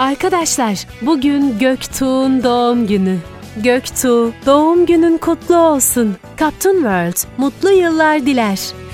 Arkadaşlar, bugün Göktuğ'un doğum günü. Göktuğ, doğum günün kutlu olsun. Kaptun World, mutlu yıllar diler.